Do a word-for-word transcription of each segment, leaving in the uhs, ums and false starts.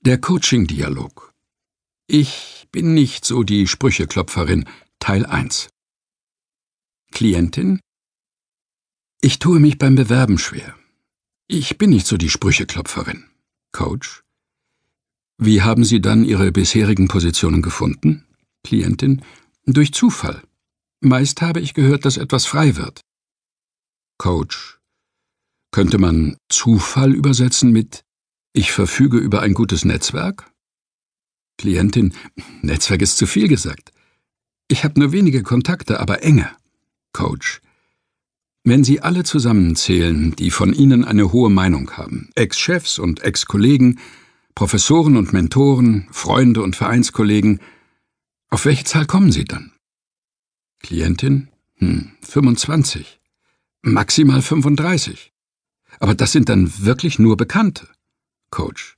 Der Coaching-Dialog. Ich bin nicht so die Sprücheklopferin. Teil eins. Klientin: Ich tue mich beim Bewerben schwer. Ich bin nicht so die Sprücheklopferin. Coach: Wie haben Sie dann Ihre bisherigen Positionen gefunden? Klientin: Durch Zufall. Meist habe ich gehört, dass etwas frei wird. Coach: Könnte man Zufall übersetzen mit Ich verfüge über ein gutes Netzwerk? Klientin: Netzwerk ist zu viel gesagt. Ich habe nur wenige Kontakte, aber enge. Coach: Wenn Sie alle zusammenzählen, die von Ihnen eine hohe Meinung haben, Ex-Chefs und Ex-Kollegen, Professoren und Mentoren, Freunde und Vereinskollegen, auf welche Zahl kommen Sie dann? Klientin: Hm, fünfundzwanzig. Maximal fünfunddreißig. Aber das sind dann wirklich nur Bekannte. Coach: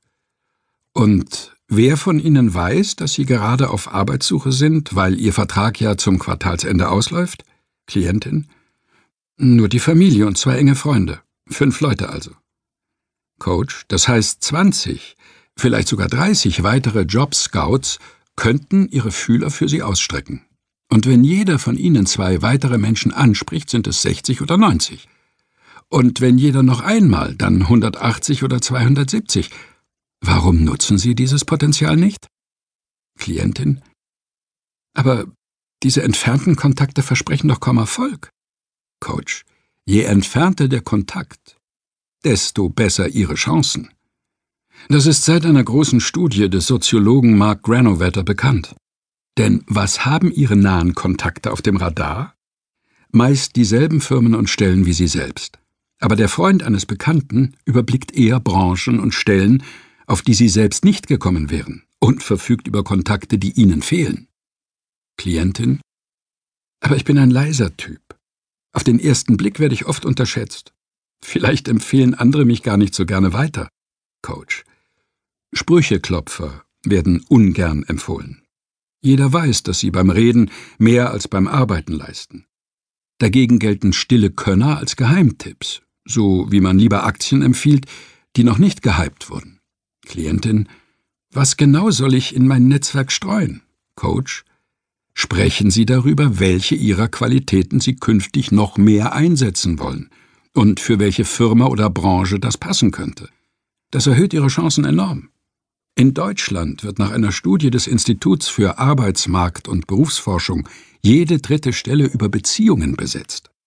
Und wer von Ihnen weiß, dass Sie gerade auf Arbeitssuche sind, weil Ihr Vertrag ja zum Quartalsende ausläuft? Klientin: Nur die Familie und zwei enge Freunde. Fünf Leute also. Coach: Das heißt, zwanzig, vielleicht sogar dreißig weitere Job-Scouts könnten ihre Fühler für Sie ausstrecken. Und wenn jeder von Ihnen zwei weitere Menschen anspricht, sind es sechzig oder neunzig. Und wenn jeder noch einmal, dann hundertachtzig oder zweihundertsiebzig. Warum nutzen Sie dieses Potenzial nicht? Klientin: Aber diese entfernten Kontakte versprechen doch kaum Erfolg. Coach: Je entfernter der Kontakt, desto besser Ihre Chancen. Das ist seit einer großen Studie des Soziologen Mark Granovetter bekannt. Denn was haben Ihre nahen Kontakte auf dem Radar? Meist dieselben Firmen und Stellen wie Sie selbst. Aber der Freund eines Bekannten überblickt eher Branchen und Stellen, auf die Sie selbst nicht gekommen wären, und verfügt über Kontakte, die Ihnen fehlen. Klientin: Aber ich bin ein leiser Typ. Auf den ersten Blick werde ich oft unterschätzt. Vielleicht empfehlen andere mich gar nicht so gerne weiter. Coach: Sprücheklopfer werden ungern empfohlen. Jeder weiß, dass sie beim Reden mehr als beim Arbeiten leisten. Dagegen gelten stille Könner als Geheimtipps, so wie man lieber Aktien empfiehlt, die noch nicht gehypt wurden. Klientin: Was genau soll ich in mein Netzwerk streuen? Coach: Sprechen Sie darüber, welche Ihrer Qualitäten Sie künftig noch mehr einsetzen wollen und für welche Firma oder Branche das passen könnte. Das erhöht Ihre Chancen enorm. In Deutschland wird nach einer Studie des Instituts für Arbeitsmarkt- und Berufsforschung jede dritte Stelle über Beziehungen besetzt.